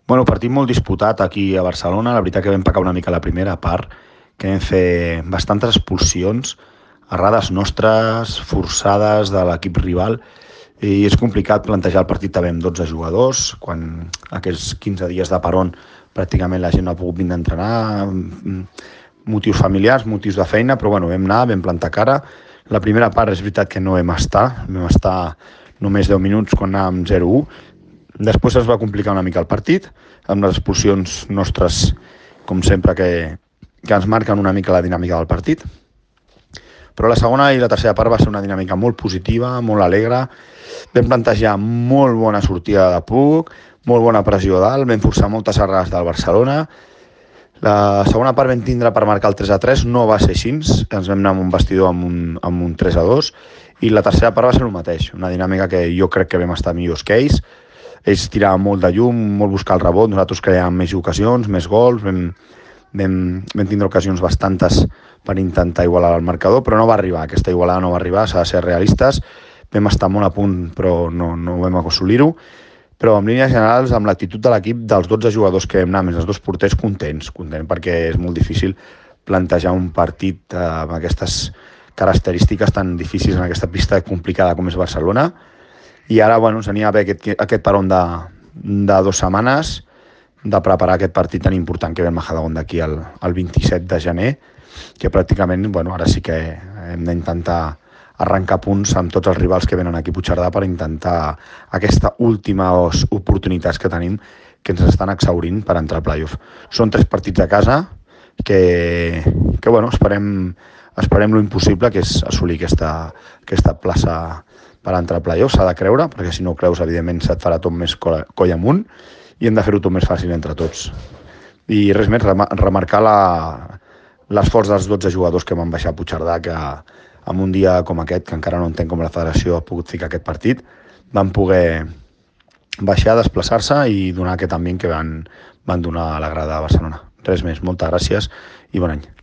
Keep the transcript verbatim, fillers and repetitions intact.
Bueno, partit molt disputat aquí a Barcelona. La veritat que vam pecar una mica la primera part, que vam fer bastantes expulsions, errades nostres, forçades de l'equip rival, i és complicat plantejar el partit també amb dotze jugadors, quan aquests quinze dies de peron pràcticament la gent no ha pogut vindre a entrenar, motius familiars, motius de feina, però bueno, vam anar, vam plantar cara. La primera part és veritat que no vam estar, vam estar només deu minuts quan anàvem zero u. Després es va complicar una mica el partit, amb les expulsions nostres, com sempre, que, que ens marquen una mica la dinàmica del partit. Però la segona i la tercera part va ser una dinàmica molt positiva, molt alegre. Vam plantejar molt bona sortida de puc, molt bona pressió dalt, vam forçar moltes errades del Barcelona. La segona part vam tindre per marcar el tres a tres, no va ser així, ens vam anar amb un vestidor amb un, amb un tres a dos, i la tercera part va ser el mateix, una dinàmica que jo crec que vam estar millors que ells. Ells tiraven molt de llum, molt buscar el rebot, nosaltres creàvem més ocasions, més gols, vam, vam, vam tindre ocasions bastantes per intentar igualar el marcador, però no va arribar, aquesta igualada no va arribar, s'ha de ser realistes, vam estar molt a punt però no, no vam assolir-ho, però en línies generals, amb l'actitud de l'equip, dels dotze jugadors que vam anar, més els dos porters, contents, contents perquè és molt difícil plantejar un partit eh, amb aquestes característiques tan difícils en aquesta pista complicada com és Barcelona. I ara bueno, ens anirà a haver aquest, aquest peron de, de dues setmanes de preparar aquest partit tan important que ve el Majadahonda d'aquí el, el vint-i-set de gener, que pràcticament bueno, ara sí que hem d'intentar arrencar punts amb tots els rivals que venen aquí a Puigcerdà per intentar aquesta última oportunitats que tenim que ens estan exhaurint per entrar al playoff. Són tres partits a casa que, que bueno, esperem, esperem lo impossible, que és assolir aquesta, aquesta plaça per entrar al playoff. S'ha de creure, perquè si no ho creus, evidentment se't farà tot més coll amunt i hem de fer-ho tot més fàcil entre tots. I res més, remarcar la, l'esforç dels dotze jugadors que van baixar a Puigcerdà, que en un dia com aquest, que encara no entenc com la federació ha pogut ficar aquest partit, van poder baixar, desplaçar-se i donar aquest ambient que van, van donar a la grada de Barcelona. Res més, moltes gràcies i bon any.